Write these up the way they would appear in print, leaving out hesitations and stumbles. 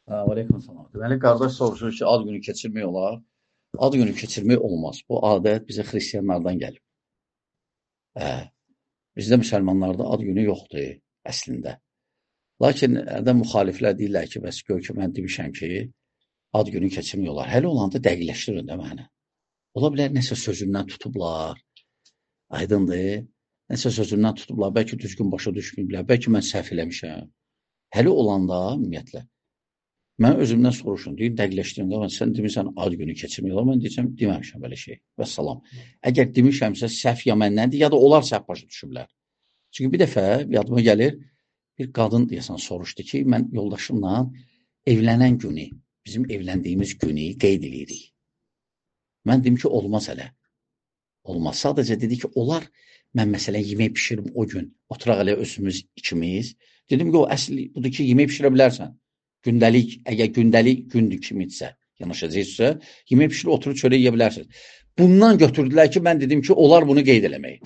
Aleyküm salam. Deməli, qardaş soruşur ki, ad günü keçirmək olar. Ad günü keçirmək olmaz. Bu adət bizə xristiyanlardan gəlib. Hə, bizdə müsəlmanlarda ad günü yoxdur əslində. Lakin hərdən müxaliflər deyirlər ki, bəs gör ki, mən demişəm ki, ad günü keçirmək olar. Hələ olanda dəqiqləşdirin də mənə. Ola bilər nəsə sözündən tutublar. Aydındır. Nəsə sözündən tutublar. Bəlkə düzgün başa düşməyiblər. Bəlkə mən səhv eləmişəm. Hələ olanda ümumiyyətlə mən özümdən soruşun, deyim, dəqiqləşdirin də, sən demirsən, ad günü keçirmək olar, mən deyəcəm, deməmişəm belə şey. Və salam. Əgər demişəmsə, səhv ya məndəndir, ya da onlar səhv başa düşüblər. Çünki bir dəfə yadıma gəlir, bir qadın deyəsən soruşdu ki, mən yoldaşımla evlənən günü, bizim evləndiyimiz günü qeyd edirik. Mən dedim ki, olmaz hələ. Olmaz. Sadəcə dedi ki, olar, mən məsələn yemək pişirim o gün, oturaq elə özümüz ikimiz. Dedim ki, o əsl budur ki, yemək pişirə bilərsən. Gündəlik, əgər gündəlik gündür kimidirsə, yanaşacaqsa, yemək pişirib oturub çörək yeyə bilərsiniz. Bundan götürdülər ki, mən dedim ki, olar bunu qeyd eləmək.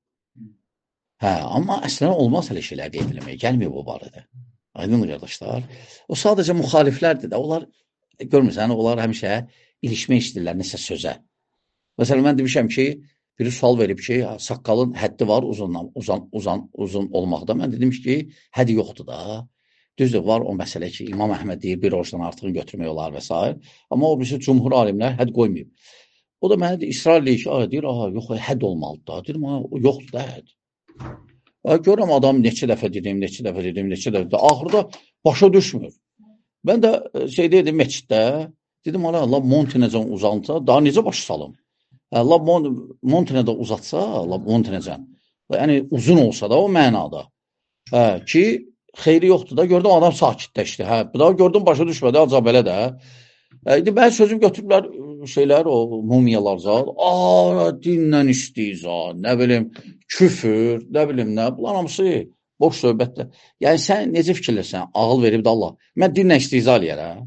Hə, amma əslən olmaz hələ şeylər qeyd eləmək. Gəlmiyor bu barədə. Aydın qardaşlar. O sadəcə müxaliflərdir də. Onlar, görmürsən, onlar həmişə ilişmək istəyirlər nəsə sözə. Məsələn, mən demişəm ki, biri sual verib ki, saqqalın həddi var uzun olmaqda. Mən dedim ki, həddi yoxdur da. Düzdür, var o məsələ ki, İmam Əhməd deyir, bir oruçdan artığını götürmək olar və s. Amma o birisi cümhur alimlər hədd qoymayıb. O da mənə israr eləyir ki, deyir, yox, hədd olmalıdır da. Deyirəm, yoxdur da hədd. Görürəm adam neçə dəfə dedim. Axırda başa düşmür. Mən də dedim, meçiddə, dedim, Allah Montenecən uzansa, daha necə başa salım? Allah Montenecə uzatsa, Allah Montenecən, yəni uzun olsa da o mənada ki, xeyri yoxdur da, gördüm adam sakitləşdi. Bu da gördüm başa düşmədi, acaba belə də. Mən sözüm götürüblər şeylər, o mumiyalar zat. Dinlə istəyizə, nə bilim, küfür, nə bilim nə. Bunlar hamısı boş söhbətdir. Yəni sən necə fikirləsən, ağıl verib də Allah. Mən dinlə istəyizə eləyərəm.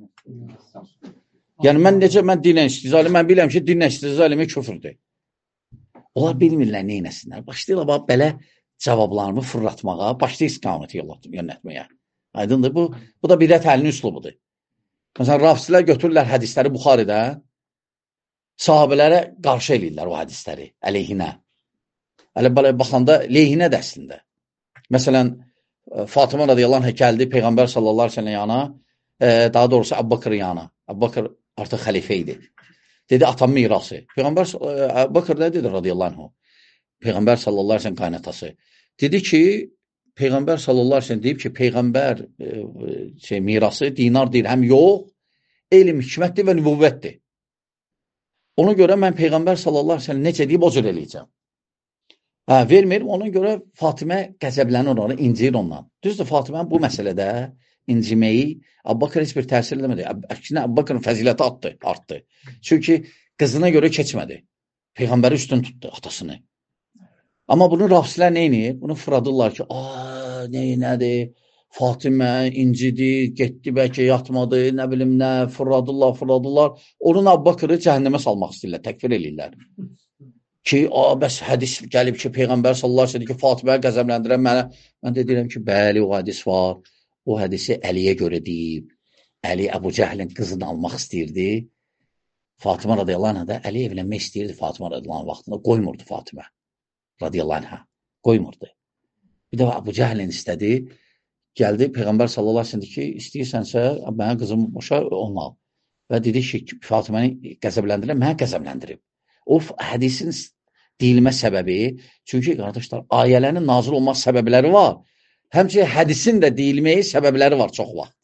Yəni mən dinlə istəyizə eləyərəm, mən biləm ki, dinlə istəyizə eləmək küfürdür. Onlar bilmirlər nə eləsinlər. Başlayırlar belə cavablarımı fırlatmağa, başqa istiqaməti yönətməyə. Aydındır, bu da bidət əhlinin üslubudur. Məsələn, rafizlər götürürlər hədisləri Buxaridən, sahabələrə qarşı eləyirlər o hədisləri, əleyhinə. Elə baxanda, leyhinə də əslində. Məsələn, Fatıma radiyallahu anh gəldi Peyğəmbər sallallahu aleyhi ve sellem yana, daha doğrusu Əbbaqır yana. Əbbaqır artıq xəlifə idi. Dedi, atam mirası. Peyğəmbər Əbbaqır nə dedi radiyallahu anh? Peyğəmbər sallallahu aleyhi ve sellem qaynatası. Dedi ki, Peyğəmbər sallallahu aleyhi ve sellem deyib ki, Peyğəmbər mirası dinar dirhəm yox, elm, hikmətdir və nübüvvətdir. Ona görə mən Peyğəmbər sallallahu aleyhi ve sellem necə deyib o cür eləyəcəm. Verməyim, ona görə Fatimə qəzəblənir ona, incir ondan. Düzdür, Fatimə bu məsələdə inciməyi Əbbaqır heç bir təsir eləmədi. Əksinə Əbbaqırın fəziləti artdı. Çünki qızına görə keçmədi. Peyğəmbəri üstün tutdu, atasını. Amma bunu rafislər nə edir? Bunu fıradırlar ki, nədir? Fatimə incidir, getdi bəlkə yatmadı, nə bilim nə, fırladırlar. Onun Əbbaqırı cəhənnəmə salmaq istəyirlər, təkfir eləyirlər. Ki, bəs hədis gəlib ki, Peyğəmbər sallallahu aleyhi ve sellem ki, Fatimə qəzəbləndirən mənə. Mən də deyirəm ki, bəli, o hədis var. O hədisi Əliyə görə deyib. Əli Əbu Cəhlin qızını almaq istəyirdi. Fatimə radiyallahu anhə də Əli evlənmək istəyirdi Fatimə radiyallahu anhə vaxtında. Qoymurdu Fatimə radiyallahu anhə. Qoymurdu. Bir də Əbu Cəhlin istədi. Gəldi Peyğəmbər sallallahu aleyhi ve sellem ki, istəyirsənsə, mənə qızımı boşa onunla al. Və dedi ki, Fatiməni qəzəbləndirən mənə qəzəbləndirib. O hədisin deyilmə səbəbi, çünki qardaşlar, ayələrin nazil olmaq səbəbləri var. Həmçinin hədisin də deyilməyi səbəbləri var çox vaxt.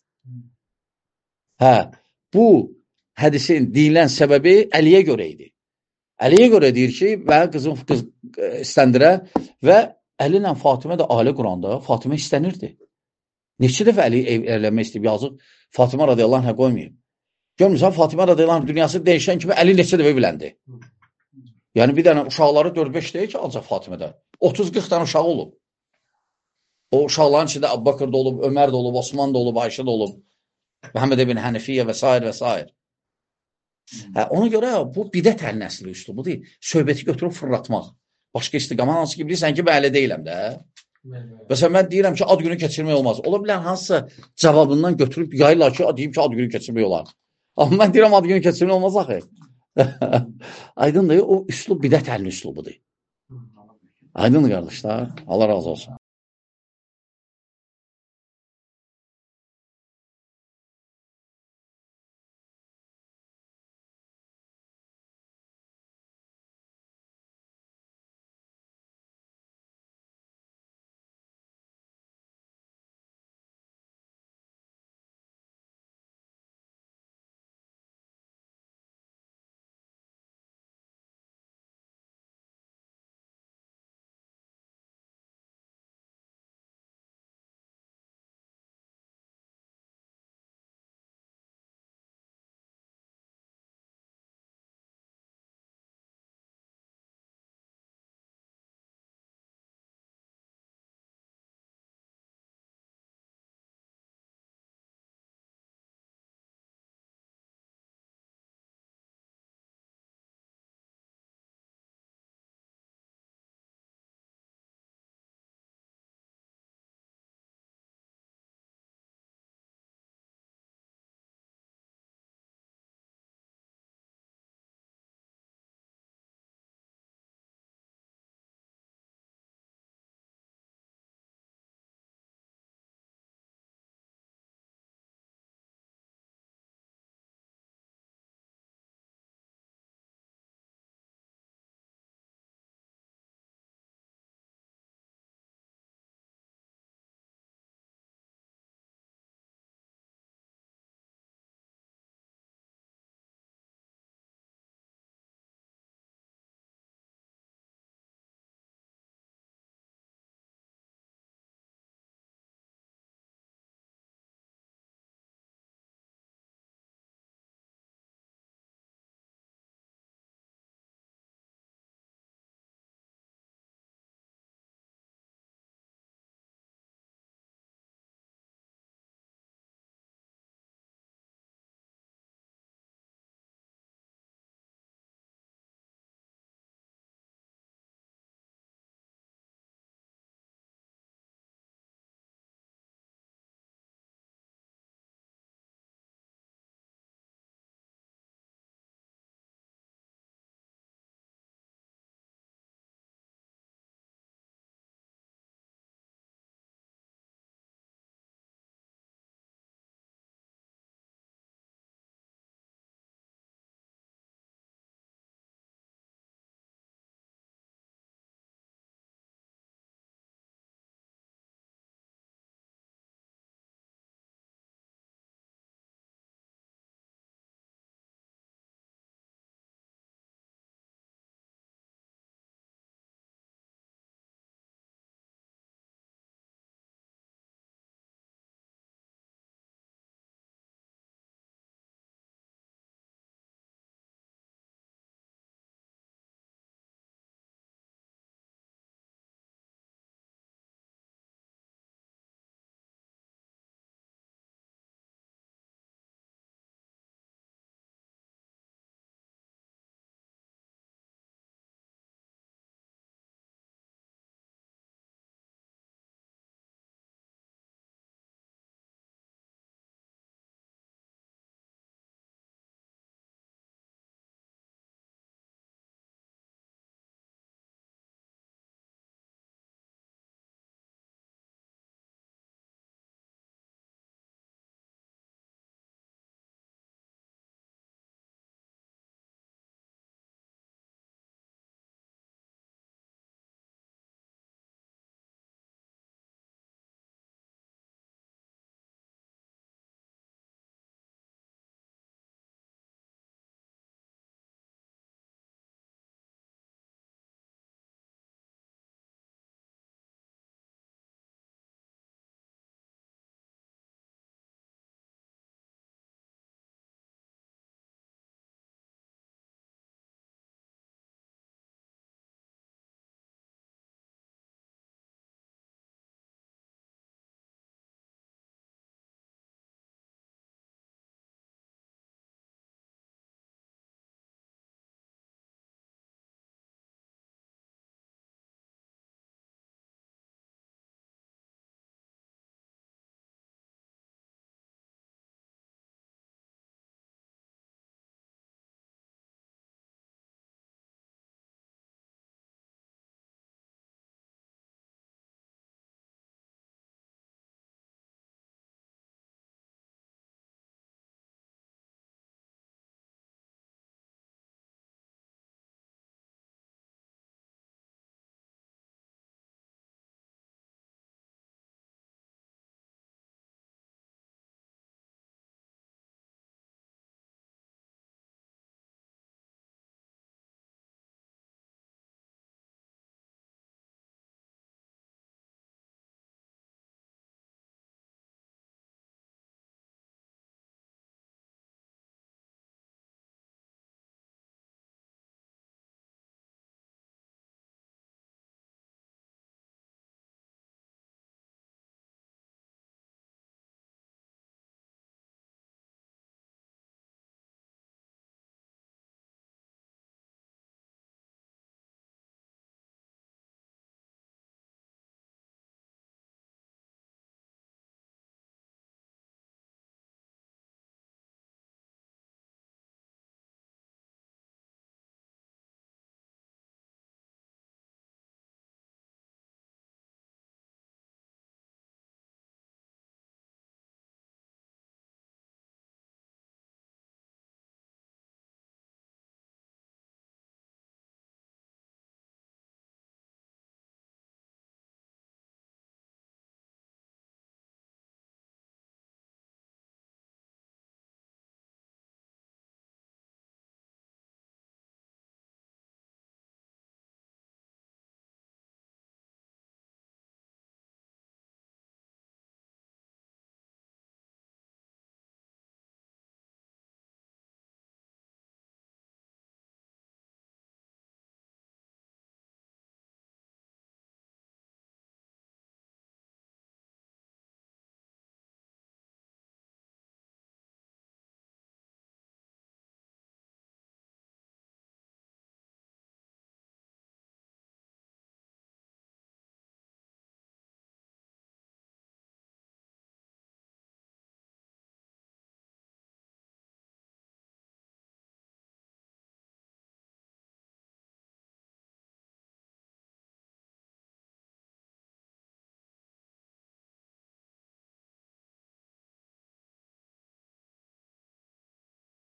Bu hədisin deyilən səbəbi Əliyə görə idi. Əliyə görə deyir ki, mən qızım istəndirə və Əli ilə Fatimə də ailə quranda Fatimə istənirdi. Neçə dəfə Əli evlənmək istəyib, yazıq Fatimə radiyallahu anhə qoymayıb. Görmürsən, Fatimə radiyallahu anhə dünyası dəyişən kimi Əli neçə dəfə evləndi. Yəni bir dənə uşaqları 4-5 deyil ki, alacaq Fatimədə. 30-40 dənə uşağı olub. O uşaqların içində Əbbaqır da olub, Ömər də olub, Osman da olub, Ayşə də olub, Məhəmməd ibn Hənifiyyə və s. və s. Ona görə bu bidət əhlinin əsli üslubudur. Söhbəti götürüb fırlatmaq. Başqa istiqamət hansı ki, bilirsən ki, mən elə deyiləm də. Məsələn, mən deyirəm ki, ad günü keçirmək olmaz. Ola bilər hansısa cavabından götürüb yayırlar ki, deyim ki, ad günü keçirmək olar. Amma mən deyirəm, ad günü keçirmək olmaz axı. Aydındır, o üslub bidət əlinin üslubudur. Aydındır, qardaşlar. Allah razı olsun.